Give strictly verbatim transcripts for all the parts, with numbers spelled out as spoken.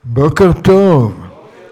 בוקר טוב.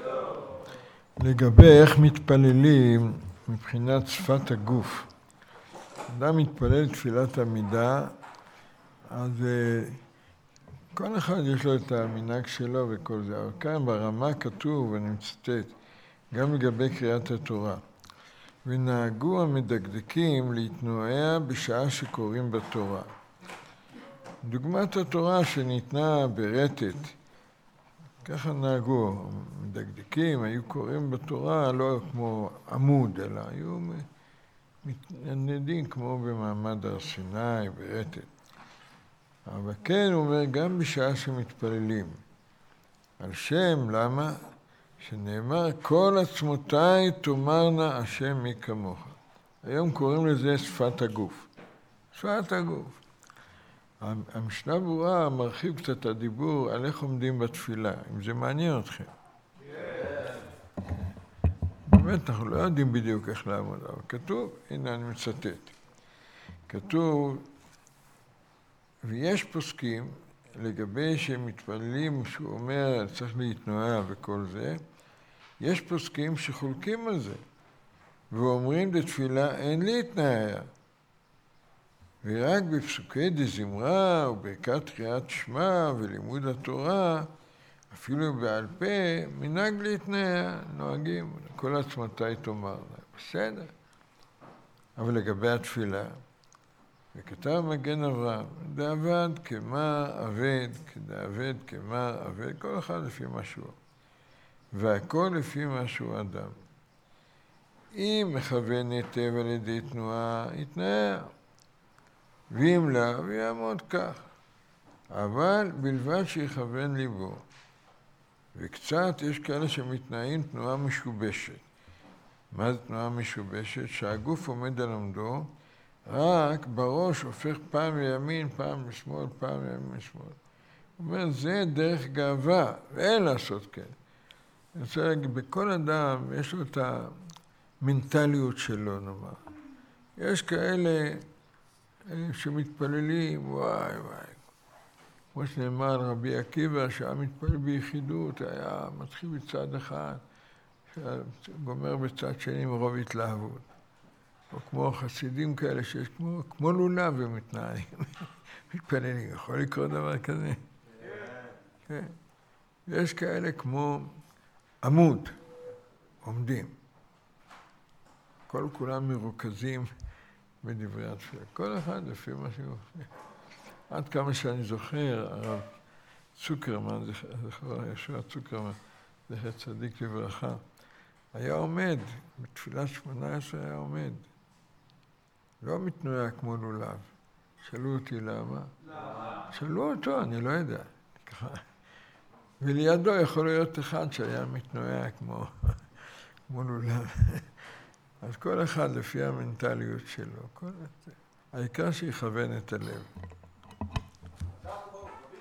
לגבי איך מתפללים מבחינת שפת הגוף. אדם מתפלל תפילת עמידה, אז כל אחד יש לו את המנהג שלו וכל זה. אבל כאן ברמה כתוב, ואני מצטט, גם לגבי קריאת התורה. ונהגו המדקדקים להתנועע בשעה שקוראים בתורה. דוגמת התורה שניתנה ברטט, ככה נהגו, מדקדקים, היו קוראים בתורה לא כמו עמוד, אלא היו מתנדנדים כמו במעמד הר סיני, ברטט. אבל כן, הוא אומר, גם בשעה שמתפללים. על שם, למה? שנאמר, כל עצמותיי תאמרנה השם מי כמוך. היום קוראים לזה שפת הגוף. שפת הגוף. המשנה ברורה מרחיב קצת הדיבור על איך עומדים בתפילה, אם זה מעניין אתכם. Yeah. באמת, אנחנו לא יודעים בדיוק איך לעמוד, אבל כתוב, הנה אני מצטט. כתוב, ויש פוסקים לגבי שהם מתפללים, שהוא אומר, צריך להתנועע וכל זה, יש פוסקים שחולקים על זה, ואומרים לתפילה, אין להתנועע. ורק בפסוקי דזמרה וברכת קריאת שמע ולימוד התורה, אפילו בעל פה, מנהג להתנועע, נוהגים, כל עצמותיי תאמר לה. בסדר. אבל לגבי התפילה, וכתב מגן אברהם, דאבד כמר אבד, כדאבד כמר אבד, כל אחד לפי משהו. והכל לפי משהו אדם. אם מכוון היטב על ידי תנועה, יתנועע. ואם לא, הוא יעמוד כך. אבל בלבד שיכוון ליבו. וקצת יש כאלה שמתנאים תנועה משובשת. מה זה תנועה משובשת? שהגוף עומד על עמדו, רק בראש הופך פעם לימין, פעם לשמאל, פעם לימין לשמאל. הוא אומר, זה דרך גאווה, ואין לעשות כן. אני רוצה להגיד, בכל אדם יש לו את המנטליות שלו, נאמר. יש כאלה שמתפללים, וואי וואי. כמו שנאמר על רבי עקיבא, שהיה מתפלל ביחידות, היה מתחיל בצד אחד, גומר בצד שני מרוב התלהבות. או כמו חסידים כאלה שיש כמו, כמו לולב ומתנהלים. מתפללים, יכול לקרות דבר כזה? כן. יש כאלה כמו עמוד, עומדים. כל כולם מרוכזים בדברי התפילה. כל אחד לפי מה שהוא עושה. עד כמה שאני זוכר, הרב צוקרמן, זכר ישוע צוקרמן, זכר צדיק לברכה, היה עומד, בתפילת שמונה עשרה היה עומד. לא מתנועע כמו לולב. שאלו אותי למה? למה? שאלו אותו, אני לא יודע. ככה. ולידו יכול להיות אחד שהיה מתנועע כמו, כמו לולב. אז כל אחד לפי המנטליות שלו, כל... העיקר שיכוון את הלב.